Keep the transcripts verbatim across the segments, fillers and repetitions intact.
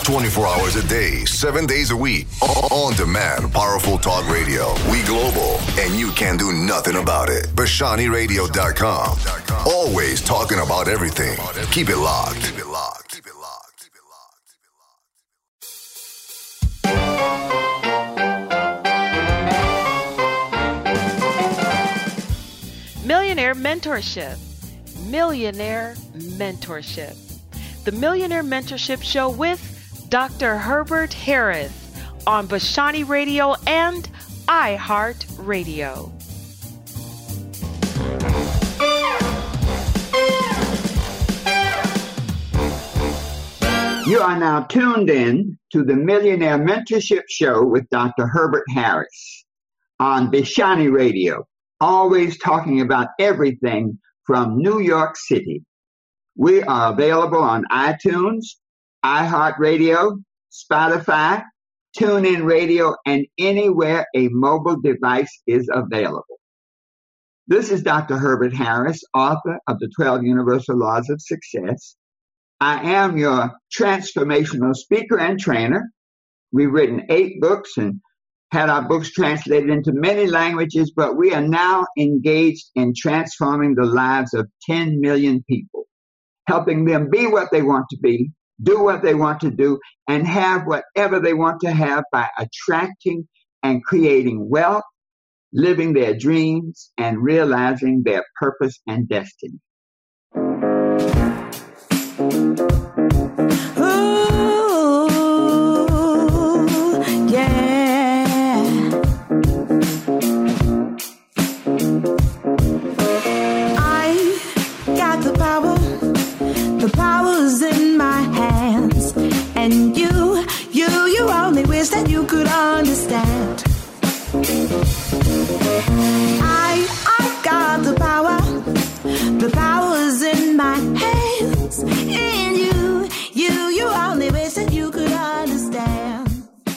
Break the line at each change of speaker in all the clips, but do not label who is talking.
twenty-four hours a day, seven days a week. On demand, powerful talk radio. We global, and you can do nothing about it. Bashani Radio dot com. Always talking about everything. Keep it locked. Keep it locked. Keep it locked. Keep it locked.
Keep it locked. Millionaire Mentorship. Millionaire Mentorship. The Millionaire Mentorship Show with Doctor Herbert Harris on Bashani Radio and iHeartRadio.
You are now tuned in to the Millionaire Mentorship Show with Doctor Herbert Harris on Bashani Radio, always talking about everything from New York City. We are available on iTunes, iHeartRadio, Spotify, TuneIn Radio, and anywhere a mobile device is available. This is Doctor Herbert Harris, author of the twelve Universal Laws of Success. I am your transformational speaker and trainer. We've written eight books and had our books translated into many languages, but we are now engaged in transforming the lives of ten million people, helping them be what they want to be, do what they want to do, and have whatever they want to have by attracting and creating wealth, living their dreams, and realizing their purpose and destiny.
Ooh, yeah. I got the power. The power's in my hands, and you, you, you only wish that you could understand. I, I got the power. The power's in my hands, and you, you, you only wish that you could understand.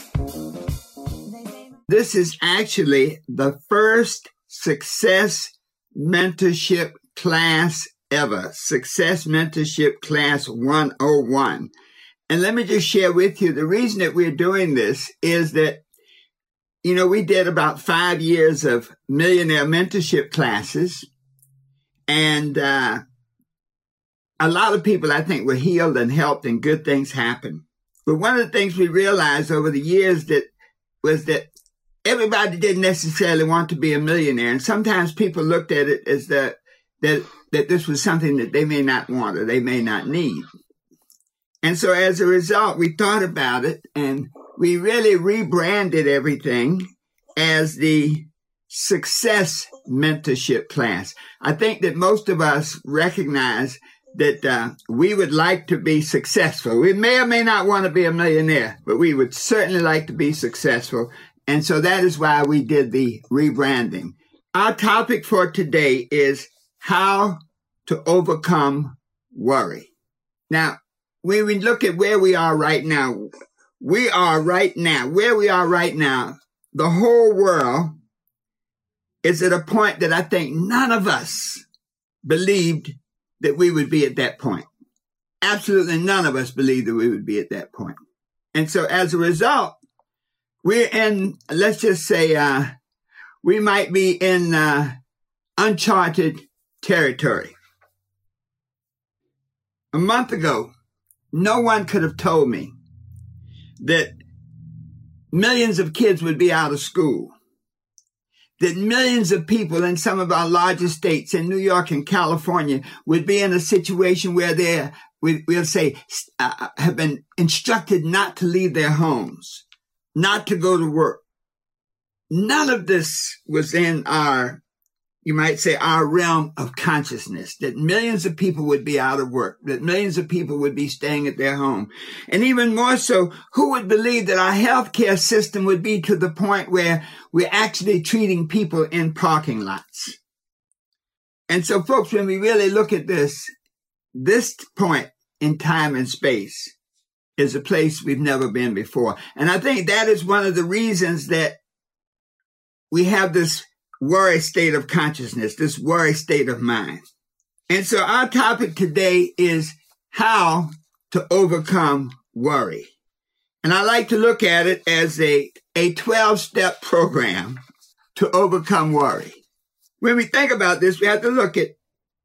This is actually the first Success Mentorship class ever, Success Mentorship Class one oh one. And let me just share with you, the reason that we're doing this is that, you know, we did about five years of millionaire mentorship classes, and uh, a lot of people, I think, were healed and helped, and good things happened. But one of the things we realized over the years that was that everybody didn't necessarily want to be a millionaire, and sometimes people looked at it as that that that this was something that they may not want or they may not need. And so as a result, we thought about it, and we really rebranded everything as the Success Mentorship class. I think that most of us recognize that uh, we would like to be successful. We may or may not want to be a millionaire, but we would certainly like to be successful. And so that is why we did the rebranding. Our topic for today is how to overcome worry. Now, when we look at where we are right now, we are right now, where we are right now, the whole world is at a point that I think none of us believed that we would be at that point. Absolutely none of us believed that we would be at that point. And so as a result, we're in, let's just say, uh, we might be in uh, uncharted territory. A month ago, no one could have told me that millions of kids would be out of school, that millions of people in some of our largest states, in New York and California, would be in a situation where they, we, we'll say, uh, have been instructed not to leave their homes, not to go to work. None of this was in our, you might say, our realm of consciousness, that millions of people would be out of work, that millions of people would be staying at their home. And even more so, who would believe that our healthcare system would be to the point where we're actually treating people in parking lots? And so, folks, when we really look at this, this point in time and space is a place we've never been before. And I think that is one of the reasons that we have this worry state of consciousness, this worry state of mind. And so our topic today is how to overcome worry. And I like to look at it as a, a twelve-step program to overcome worry. When we think about this, we have to look at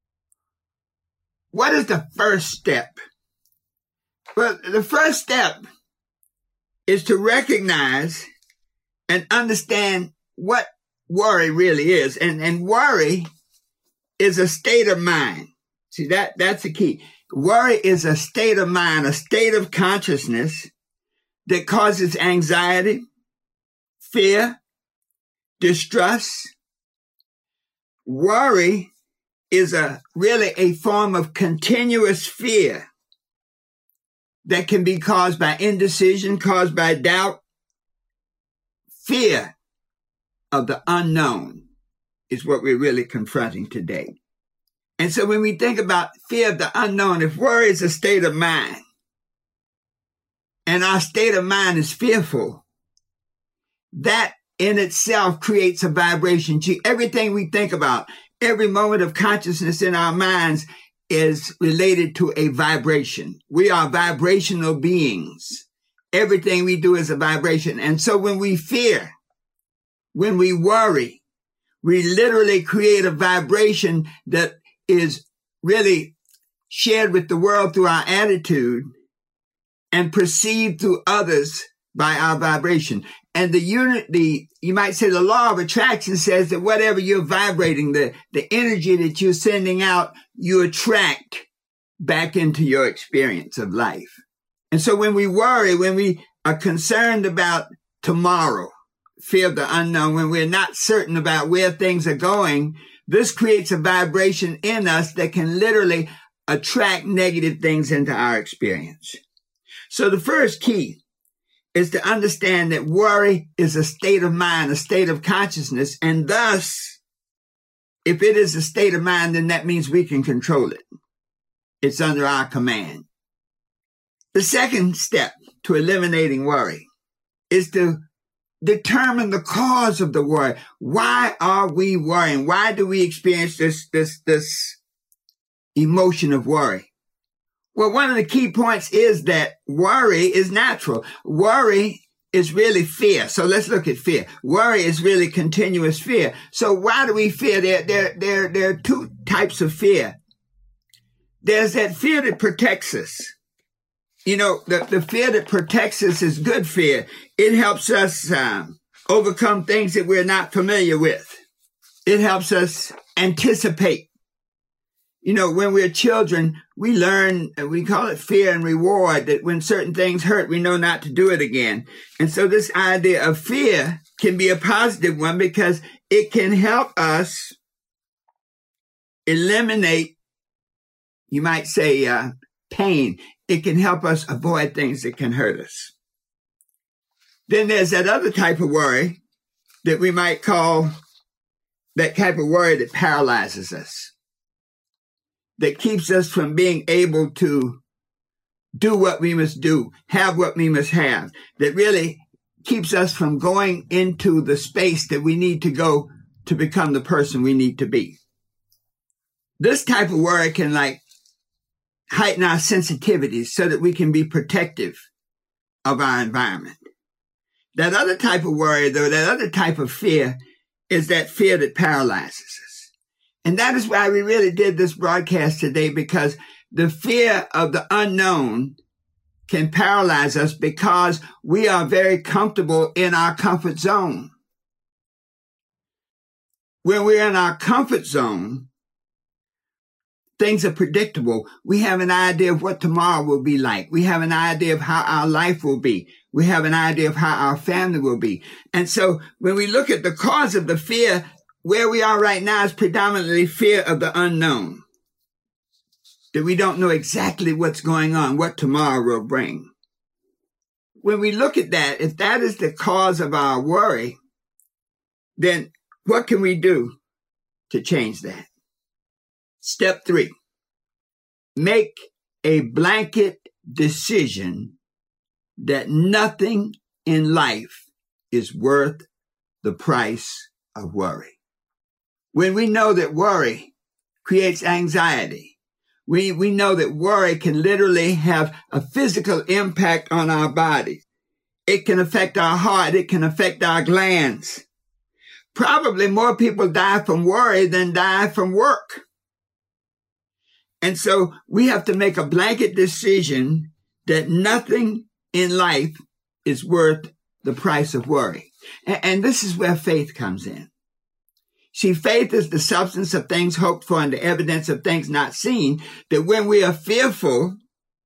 what is the first step? Well, the first step is to recognize and understand what worry really is. And, and worry is a state of mind. See, that, that's the key. Worry is a state of mind, a state of consciousness that causes anxiety, fear, distrust. Worry is a really a form of continuous fear that can be caused by indecision, caused by doubt. Fear of the unknown is what we're really confronting today. And so when we think about fear of the unknown, if worry is a state of mind, and our state of mind is fearful, that in itself creates a vibration. See, everything we think about, every moment of consciousness in our minds is related to a vibration. We are vibrational beings. Everything we do is a vibration. And so when we fear, when we worry, we literally create a vibration that is really shared with the world through our attitude and perceived through others by our vibration. And the unit, the, you might say the law of attraction says that whatever you're vibrating, the, the energy that you're sending out, you attract back into your experience of life. And so when we worry, when we are concerned about tomorrow, fear of the unknown, when we're not certain about where things are going, this creates a vibration in us that can literally attract negative things into our experience. So the first key is to understand that worry is a state of mind, a state of consciousness, and thus, if it is a state of mind, then that means we can control it. It's under our command. The second step to eliminating worry is to determine the cause of the worry. Why are we worrying? Why do we experience this, this, this emotion of worry? Well, one of the key points is that worry is natural. Worry is really fear. So let's look at fear. Worry is really continuous fear. So why do we fear? There, there, there, there are two types of fear. There's that fear that protects us. You know, the, the fear that protects us is good fear. It helps us um, overcome things that we're not familiar with. It helps us anticipate. You know, when we're children, we learn, we call it fear and reward, that when certain things hurt, we know not to do it again. And so this idea of fear can be a positive one because it can help us eliminate, you might say, uh, pain. It can help us avoid things that can hurt us. Then there's that other type of worry that we might call that type of worry that paralyzes us, that keeps us from being able to do what we must do, have what we must have, that really keeps us from going into the space that we need to go to become the person we need to be. This type of worry can like heighten our sensitivities so that we can be protective of our environment. That other type of worry, though, that other type of fear is that fear that paralyzes us. And that is why we really did this broadcast today, because the fear of the unknown can paralyze us because we are very comfortable in our comfort zone. When we're in our comfort zone, things are predictable. We have an idea of what tomorrow will be like. We have an idea of how our life will be. We have an idea of how our family will be. And so when we look at the cause of the fear, where we are right now is predominantly fear of the unknown, that we don't know exactly what's going on, what tomorrow will bring. When we look at that, if that is the cause of our worry, then what can we do to change that? Step three, make a blanket decision that nothing in life is worth the price of worry. When we know that worry creates anxiety, we, we know that worry can literally have a physical impact on our bodies. It can affect our heart. It can affect our glands. Probably more people die from worry than die from work. And so we have to make a blanket decision that nothing in life is worth the price of worry. And, and this is where faith comes in. See, faith is the substance of things hoped for and the evidence of things not seen. That when we are fearful,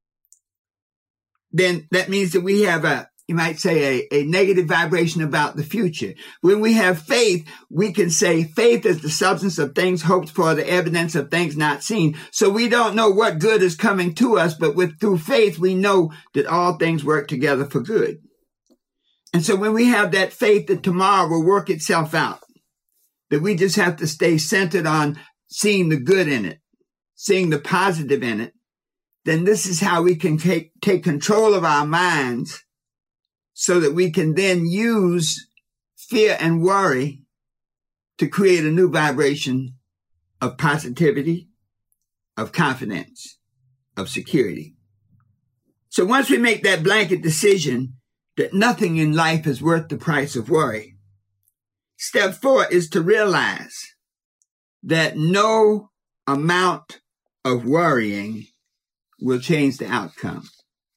then that means that we have a, you might say, a, a negative vibration about the future. When we have faith, we can say faith is the substance of things hoped for, the evidence of things not seen. So we don't know what good is coming to us, but with through faith, we know that all things work together for good. And so when we have that faith that tomorrow will work itself out, that we just have to stay centered on seeing the good in it, seeing the positive in it, then this is how we can take, take control of our minds so that we can then use fear and worry to create a new vibration of positivity, of confidence, of security. So once we make that blanket decision that nothing in life is worth the price of worry, step four is to realize that no amount of worrying will change the outcome.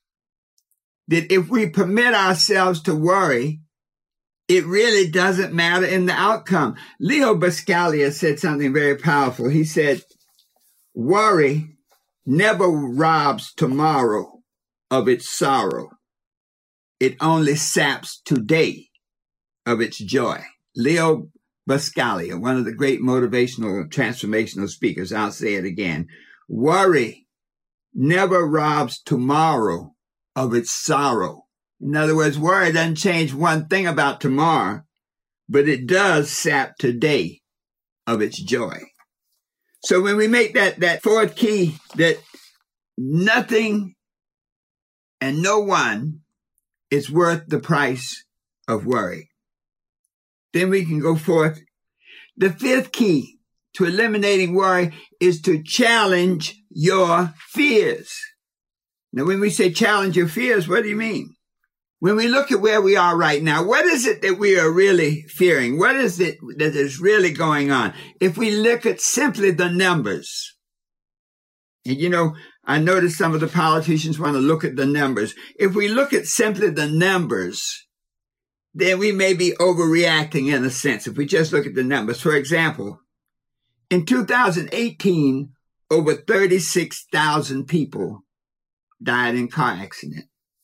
That if we permit ourselves to worry, it really doesn't matter in the outcome. Leo Buscaglia said something very powerful. He said, worry never robs tomorrow of its sorrow. It only saps today of its joy. Leo Buscaglia, one of the great motivational transformational speakers, I'll say it again. Worry never robs tomorrow of its sorrow. In other words, worry doesn't change one thing about tomorrow, but it does sap today of its joy. So when we make that, that fourth key, that nothing and no one is worth the price of worry, then we can go forth. The fifth key to eliminating worry is to challenge your fears. Now, when we say challenge your fears, what do you mean? When we look at where we are right now, what is it that we are really fearing? What is it that is really going on? If we look at simply the numbers, and you know, I notice some of the politicians want to look at the numbers. If we look at simply the numbers, then we may be overreacting in a sense if we just look at the numbers. For example, in two thousand eighteen, over thirty-six thousand people died in car accident.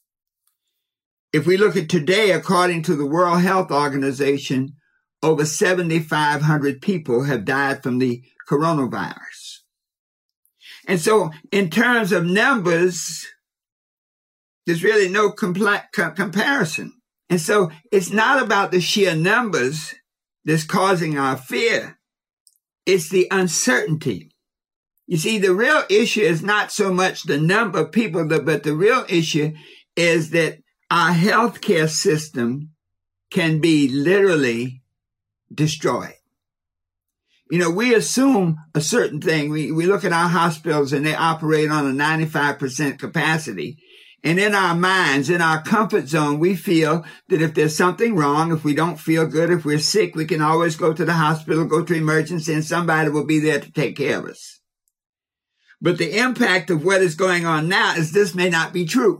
If we look at today, according to the World Health Organization, over seven thousand five hundred people have died from the coronavirus. And so in terms of numbers, there's really no compla- co- comparison. And so it's not about the sheer numbers that's causing our fear. It's the uncertainty. You see, the real issue is not so much the number of people, but the real issue is that our healthcare system can be literally destroyed. You know, we assume a certain thing. We, we look at our hospitals and they operate on a ninety-five percent capacity. And in our minds, in our comfort zone, we feel that if there's something wrong, if we don't feel good, if we're sick, we can always go to the hospital, go to emergency, and somebody will be there to take care of us. But the impact of what is going on now is this may not be true.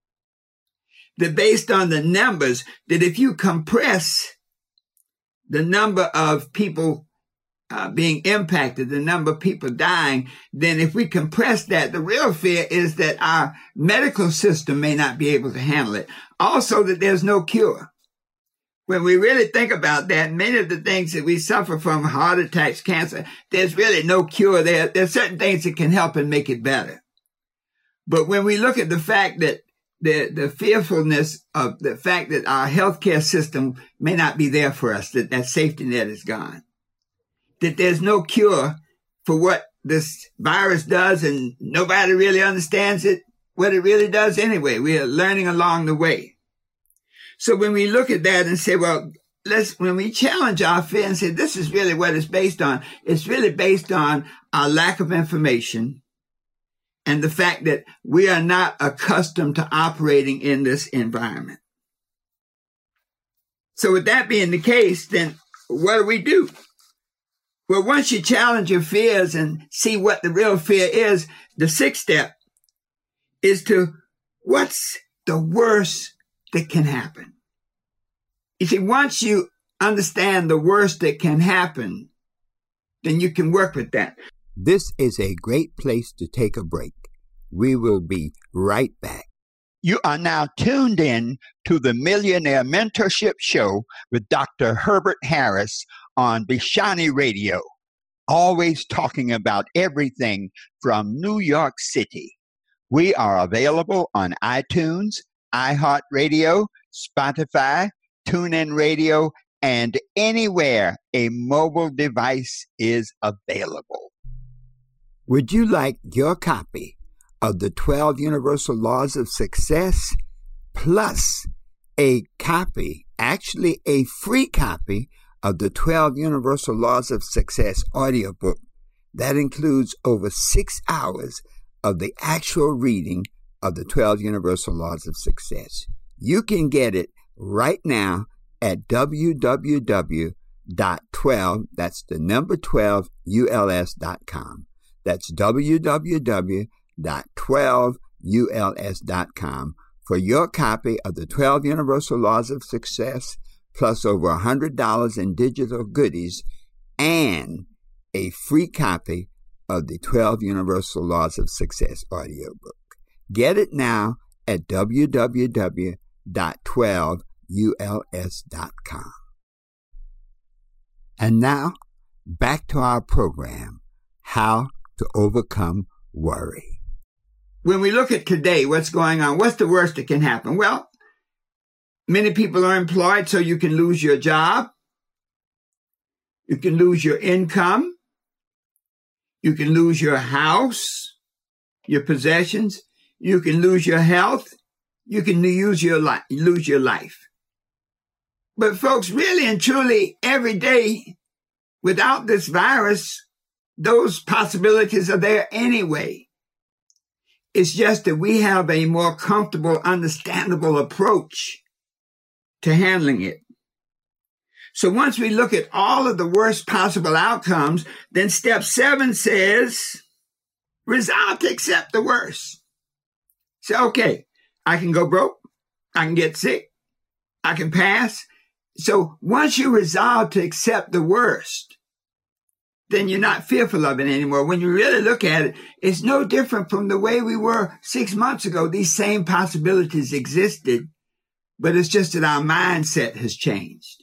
That based on the numbers, that if you compress the number of people uh, being impacted, the number of people dying, then if we compress that, the real fear is that our medical system may not be able to handle it. Also, that there's no cure. When we really think about that, many of the things that we suffer from, heart attacks, cancer, there's really no cure there. There's certain things that can help and make it better. But when we look at the fact that the, the fearfulness of the fact that our healthcare system may not be there for us, that that safety net is gone, that there's no cure for what this virus does and nobody really understands it, what it really does anyway. We are learning along the way. So when we look at that and say, well, let's, when we challenge our fear and say, this is really what it's based on, it's really based on our lack of information and the fact that we are not accustomed to operating in this environment. So with that being the case, then what do we do? Well, once you challenge your fears and see what the real fear is, the sixth step is to, what's the worst that can happen? You see, once you understand the worst that can happen, then you can work with that.
This is a great place to take a break. We will be right back.
You are now tuned in to the Millionaire Mentorship Show with Doctor Herbert Harris on Bishani Radio, always talking about everything from New York City. We are available on iTunes, iHeartRadio, Spotify, TuneIn Radio, and anywhere a mobile device is available.
Would you like your copy of the twelve Universal Laws of Success, plus a copy, actually a free copy of the twelve Universal Laws of Success audiobook? That includes over six hours of the actual reading of the twelve Universal Laws of Success. You can get it right now at w w w dot twelve, that's the number twelve, U L S dot com. That's w w w dot twelve U L S dot com for your copy of the twelve Universal Laws of Success, plus over one hundred dollars in digital goodies and a free copy of the twelve Universal Laws of Success audiobook. Get it now at w w w dot twelve U L S dot com. And now, back to our program, How to Overcome Worry.
When we look at today, what's going on, what's the worst that can happen? Well, many people are employed, so you can lose your job. You can lose your income. You can lose your house, your possessions. You can lose your health. You can lose your life, lose your life. But folks, really and truly, every day, without this virus, those possibilities are there anyway. It's just that we have a more comfortable, understandable approach to handling it. So once we look at all of the worst possible outcomes, then step seven says, resolve to accept the worst. Say, okay, I can go broke. I can get sick. I can pass. So once you resolve to accept the worst, then you're not fearful of it anymore. When you really look at it, it's no different from the way we were six months ago. These same possibilities existed, but it's just that our mindset has changed.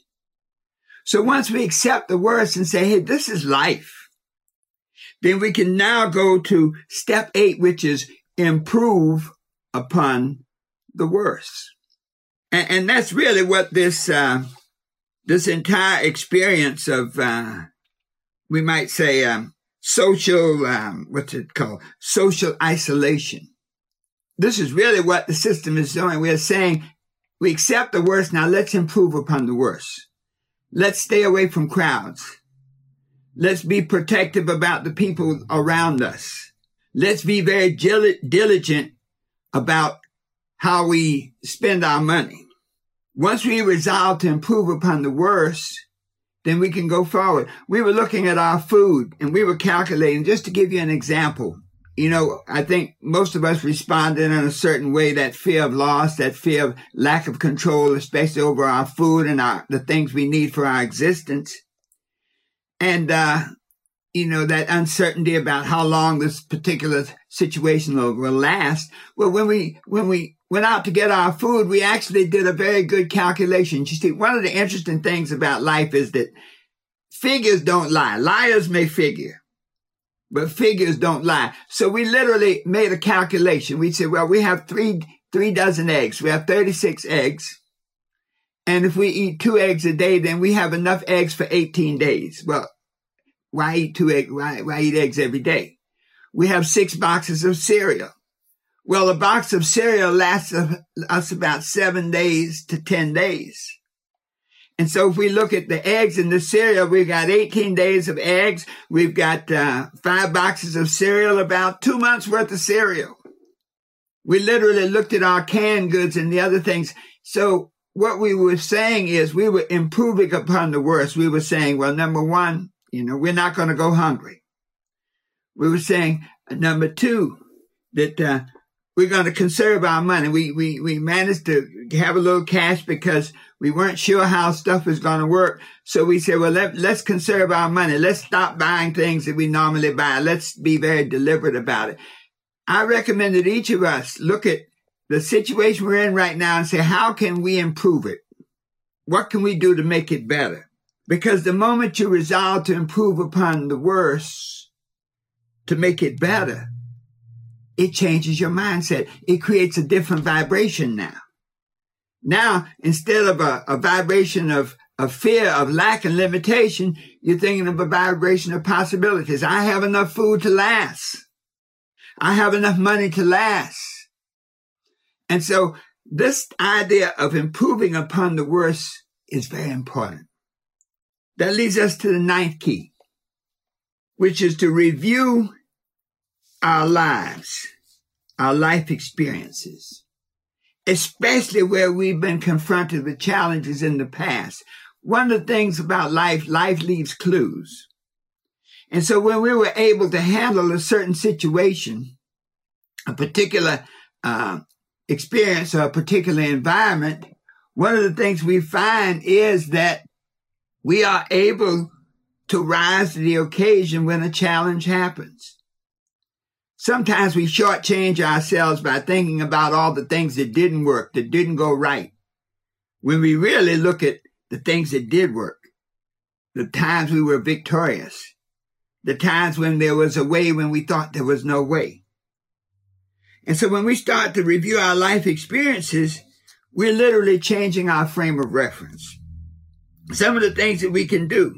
So once we accept the worst and say, hey, this is life, then we can now go to step eight, which is improve upon the worst. And, and that's really what this, uh, this entire experience of, uh, we might say, um, social, um, what's it called? Social isolation. This is really what the system is doing. We're saying we accept the worst. Now let's improve upon the worst. Let's stay away from crowds. Let's be protective about the people around us. Let's be very diligent about how we spend our money. Once we resolve to improve upon the worst, then we can go forward. We were looking at our food and we were calculating, just to give you an example. You know, I think most of us responded in a certain way, that fear of loss, that fear of lack of control, especially over our food and our, the things we need for our existence. And, uh, you know, that uncertainty about how long this particular situation will, will last. Well, when we, when we went out to get our food, we actually did a very good calculation. You see, one of the interesting things about life is that figures don't lie. Liars may figure, but figures don't lie. So we literally made a calculation. We said, well, we have three, three dozen eggs. We have thirty-six eggs. And if we eat two eggs a day, then we have enough eggs for eighteen days. Well, why eat two eggs? Why, why eat eggs every day? We have six boxes of cereal. Well, a box of cereal lasts us about seven days to ten days. And so if we look at the eggs in the cereal, we've got eighteen days of eggs. We've got uh, five boxes of cereal, about two months worth of cereal. We literally looked at our canned goods and the other things. So what we were saying is we were improving upon the worst. We were saying, well, number one, you know, we're not going to go hungry. We were saying, uh, number two, that uh, we're going to conserve our money. We, we, we managed to have a little cash because we weren't sure how stuff was going to work. So we said, well, let, let's conserve our money. Let's stop buying things that we normally buy. Let's be very deliberate about it. I recommend that each of us look at the situation we're in right now and say, how can we improve it? What can we do to make it better? Because the moment you resolve to improve upon the worst, to make it better, it changes your mindset. It creates a different vibration now. Now, instead of a, a vibration of, of fear, of lack and limitation, you're thinking of a vibration of possibilities. I have enough food to last. I have enough money to last. And so this idea of improving upon the worst is very important. That leads us to the ninth key, which is to review our lives, our life experiences, especially where we've been confronted with challenges in the past. One of the things about life, life leaves clues. And so when we were able to handle a certain situation, a particular uh, experience or a particular environment, one of the things we find is that we are able to rise to the occasion when a challenge happens. Sometimes we shortchange ourselves by thinking about all the things that didn't work, that didn't go right, when we really look at the things that did work, the times we were victorious, the times when there was a way when we thought there was no way. And so when we start to review our life experiences, we're literally changing our frame of reference. Some of the things that we can do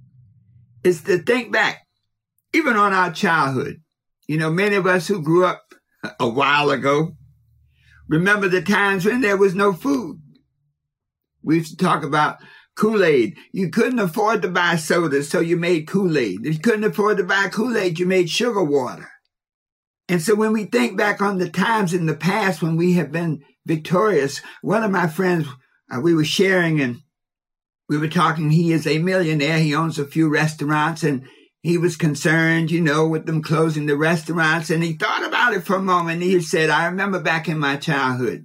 is to think back, even on our childhood. You know, many of us who grew up a while ago remember the times when there was no food. We used to talk about Kool-Aid. You couldn't afford to buy soda, so you made Kool-Aid. If you couldn't afford to buy Kool-Aid, you made sugar water. And so when we think back on the times in the past when we have been victorious, one of my friends, uh, we were sharing and we were talking, he is a millionaire. He owns a few restaurants and he was concerned, you know, with them closing the restaurants. And he thought about it for a moment. He said, I remember back in my childhood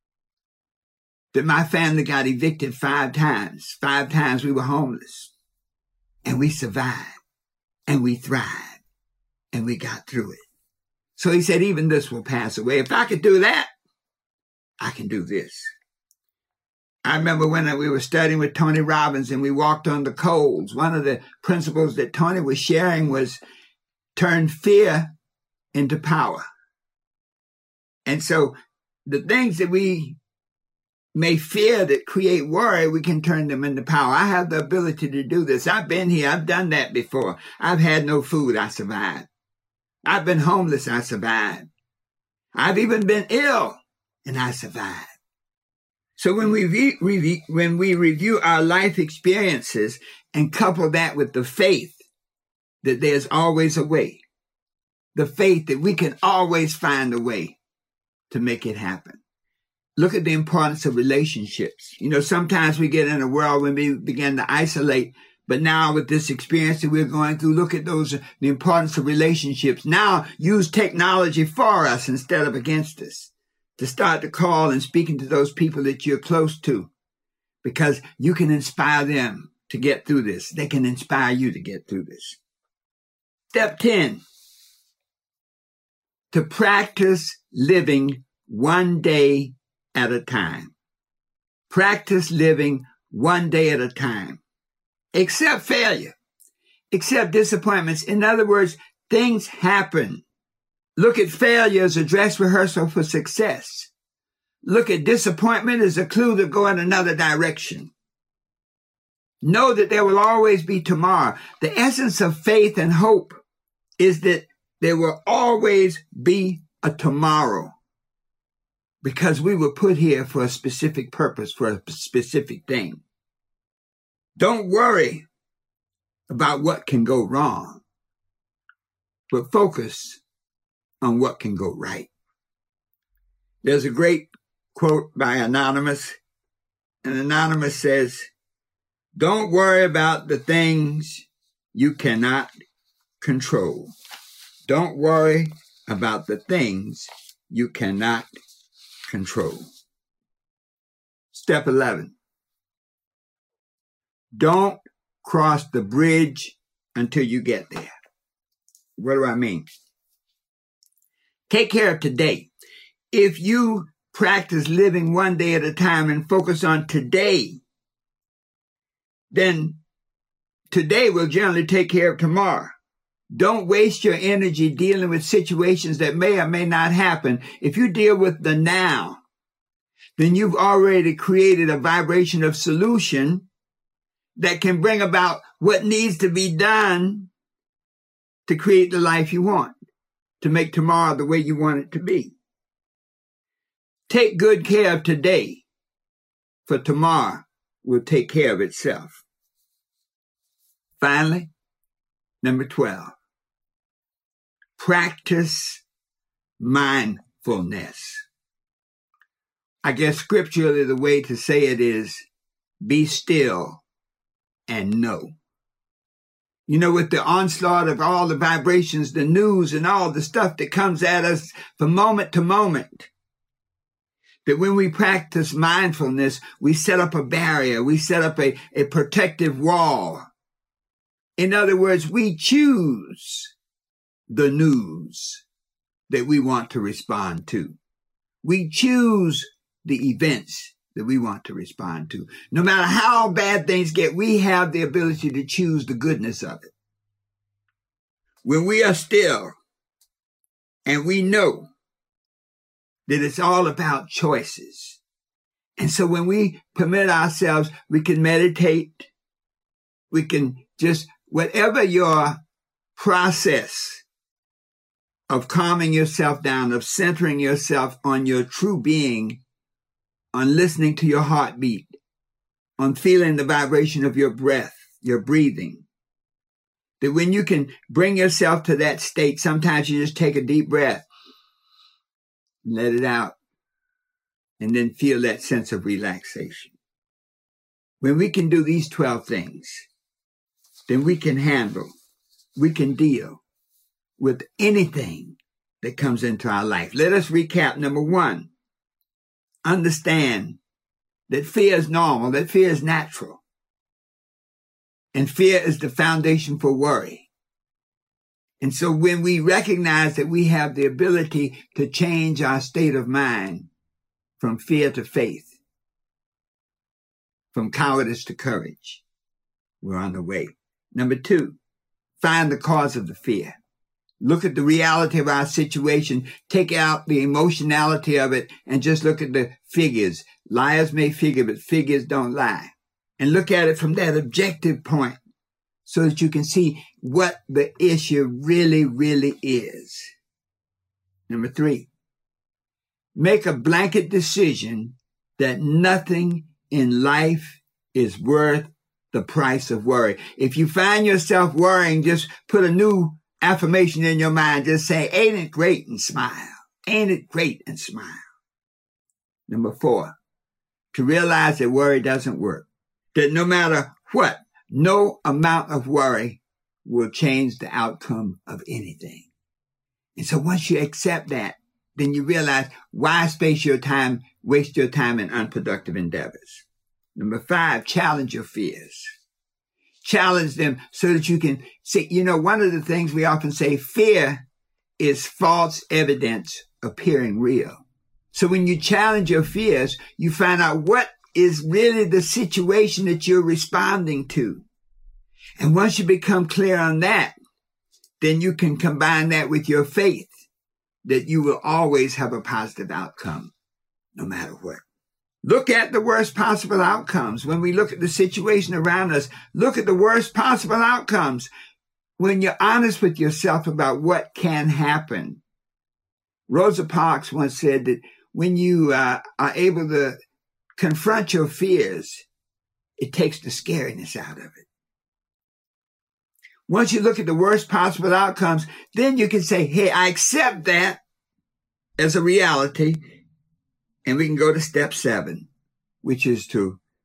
that my family got evicted five times. Five times we were homeless. And we survived. And we thrived. And we got through it. So he said, even this will pass away. If I could do that, I can do this. I remember when we were studying with Tony Robbins and we walked on the coals. One of the principles that Tony was sharing was turn fear into power. And so the things that we may fear that create worry, we can turn them into power. I have the ability to do this. I've been here. I've done that before. I've had no food. I survived. I've been homeless, I survived. I've even been ill, and I survived. So when we re- re- when we review our life experiences and couple that with the faith that there's always a way, the faith that we can always find a way to make it happen. Look at the importance of relationships. You know, sometimes we get in a world when we begin to isolate. But now with this experience that we're going through, look at those, the importance of relationships. Now use technology for us instead of against us to start to call and speaking to those people that you're close to because you can inspire them to get through this. They can inspire you to get through this. Step ten, to practice living one day at a time. Practice living one day at a time. Accept failure. Accept disappointments. In other words, things happen. Look at failure as a dress rehearsal for success. Look at disappointment as a clue to go in another direction. Know that there will always be tomorrow. The essence of faith and hope is that there will always be a tomorrow because we were put here for a specific purpose, for a specific thing. Don't worry about what can go wrong, but focus on what can go right. There's a great quote by Anonymous And Anonymous says, don't worry about the things you cannot control. Don't worry about the things you cannot control. Step eleven. Don't cross the bridge until you get there. What do I mean? Take care of today. If you practice living one day at a time and focus on today, then today will generally take care of tomorrow. Don't waste your energy dealing with situations that may or may not happen. If you deal with the now, then you've already created a vibration of solution that can bring about what needs to be done to create the life you want, to make tomorrow the way you want it to be. Take good care of today, for tomorrow will take care of itself. Finally, number twelve, practice mindfulness. I guess scripturally the way to say it is, be still and know. You know, with the onslaught of all the vibrations, the news and all the stuff that comes at us from moment to moment, that when we practice mindfulness, we set up a barrier, we set up a, a protective wall. In other words, we choose the news that we want to respond to. We choose the events that we want to respond to. No matter how bad things get, we have the ability to choose the goodness of it. When we are still and we know that it's all about choices. And so when we permit ourselves, we can meditate, we can just, whatever your process of calming yourself down, of centering yourself on your true being, on listening to your heartbeat, on feeling the vibration of your breath, your breathing, that when you can bring yourself to that state, sometimes you just take a deep breath, let it out, and then feel that sense of relaxation. When we can do these twelve things, then we can handle, we can deal with anything that comes into our life. Let us recap. Number one, understand that fear is normal, that fear is natural. And fear is the foundation for worry. And so when we recognize that we have the ability to change our state of mind from fear to faith, from cowardice to courage, we're on the way. Number two, find the cause of the fear. Look at the reality of our situation, take out the emotionality of it, and just look at the figures. Liars may figure, but figures don't lie. And look at it from that objective point so that you can see what the issue really, really is. Number three, make a blanket decision that nothing in life is worth the price of worry. If you find yourself worrying, just put a new affirmation in your mind. Just say, ain't it great, and smile. Ain't it great, and smile. Number four, to realize that worry doesn't work. That no matter what, no amount of worry will change the outcome of anything. And so once you accept that, then you realize why space your time, waste your time in unproductive endeavors. Number five, challenge your fears. Challenge them so that you can see, you know, one of the things we often say, fear is false evidence appearing real. So when you challenge your fears, you find out what is really the situation that you're responding to. And once you become clear on that, then you can combine that with your faith that you will always have a positive outcome, no matter what. Look at the worst possible outcomes. When we look at the situation around us, look at the worst possible outcomes. When you're honest with yourself about what can happen. Rosa Parks once said that when you uh, are able to confront your fears, it takes the scariness out of it. Once you look at the worst possible outcomes, then you can say, hey, I accept that as a reality. And we can go to step seven, which is to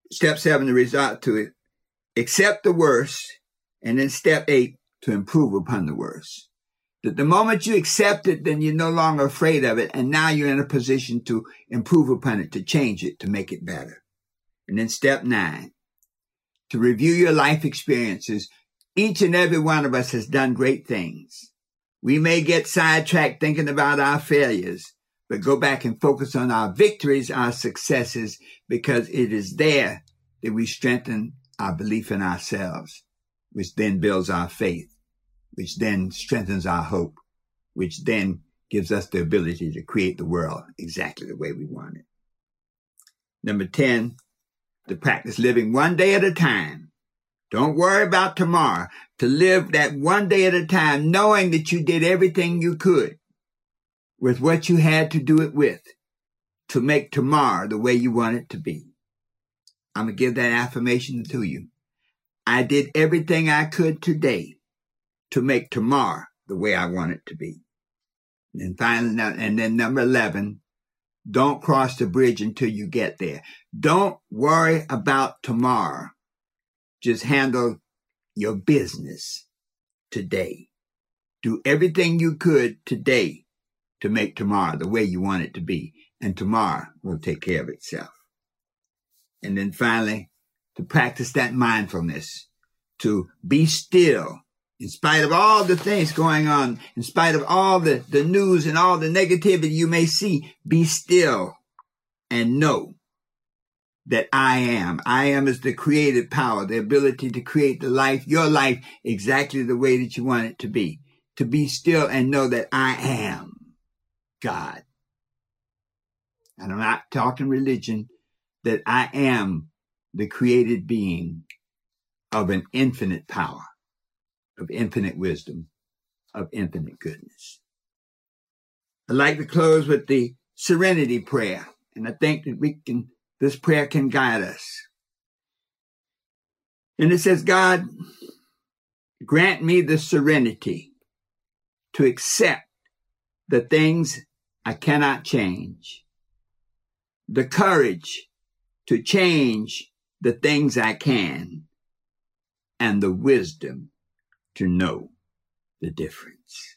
step seven, the result to it, accept the worst, and then step eight, to improve upon the worst. That the moment you accept it, then you're no longer afraid of it, and now you're in a position to improve upon it, to change it, to make it better. And then step nine, to review your life experiences. Each and every one of us has done great things. We may get sidetracked thinking about our failures, but go back and focus on our victories, our successes, because it is there that we strengthen our belief in ourselves, which then builds our faith, which then strengthens our hope, which then gives us the ability to create the world exactly the way we want it. Number ten, to practice living one day at a time. Don't worry about tomorrow. To live that one day at a time, knowing that you did everything you could with what you had to do it with to make tomorrow the way you want it to be. I'm going to give that affirmation to you. I did everything I could today to make tomorrow the way I want it to be. And finally, and then number eleven, don't cross the bridge until you get there. Don't worry about tomorrow. Just handle your business today. Do everything you could today to make tomorrow the way you want it to be. And tomorrow will take care of itself. And then finally, to practice that mindfulness, to be still, in spite of all the things going on, in spite of all the, the news and all the negativity you may see, be still and know that I am. I am is the creative power, the ability to create the life, your life, exactly the way that you want it to be. To be still and know that I am God. And I'm not talking religion, that I am the created being of an infinite power, of infinite wisdom, of infinite goodness. I'd like to close with the serenity prayer. And I think that we can, this prayer can guide us. And it says, God, grant me the serenity to accept the things I cannot change, the courage to change the things I can, and the wisdom to know the difference.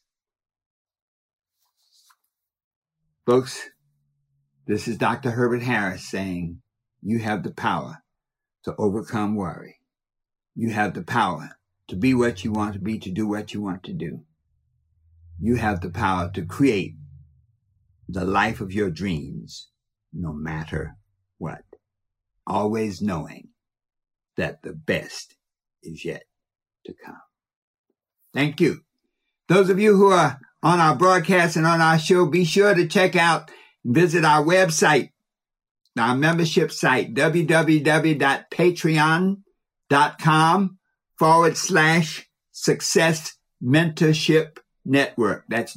Folks, this is Doctor Herbert Harris saying, you have the power to overcome worry. You have the power to be what you want to be, to do what you want to do. You have the power to create the life of your dreams, no matter what. Always knowing that the best is yet to come. Thank you. Those of you who are on our broadcast and on our show, be sure to check out and visit our website, our membership site, www.patreon.com forward slash success mentorship network. That's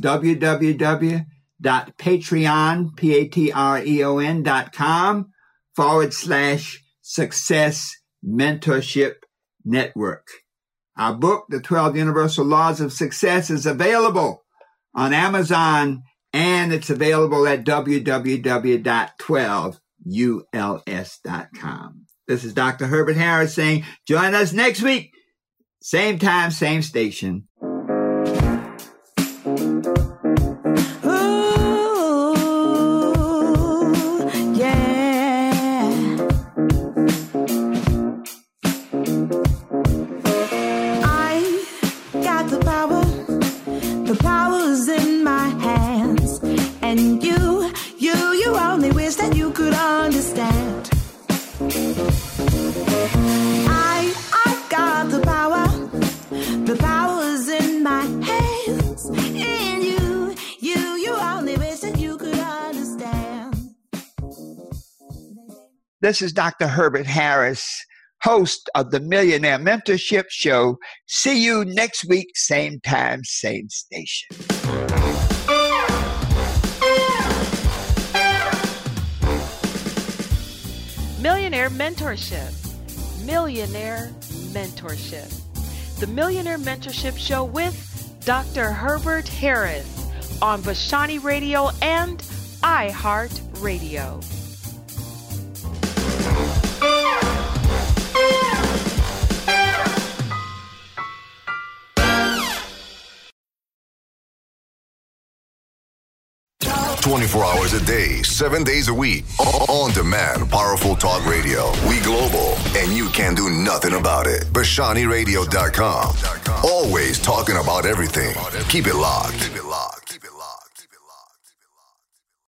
www.patreon, P-A-T-R-E-O-N dot com forward slash success mentorship network. Our book, The twelve Universal Laws of Success, is available on Amazon, and it's available at w w w dot twelve U L S dot com. This is Doctor Herbert Harris saying, join us next week, same time, same station.
This is Doctor Herbert Harris, host of the Millionaire Mentorship Show. See you next week, same time, same station.
Millionaire Mentorship. Millionaire Mentorship. The Millionaire Mentorship Show with Doctor Herbert Harris on Vashani Radio and iHeart Radio.
twenty-four hours a day, seven days a week. On demand, powerful talk radio. We global, and you can do nothing about it. Bashani Radio dot com. Always talking about everything. Keep it locked.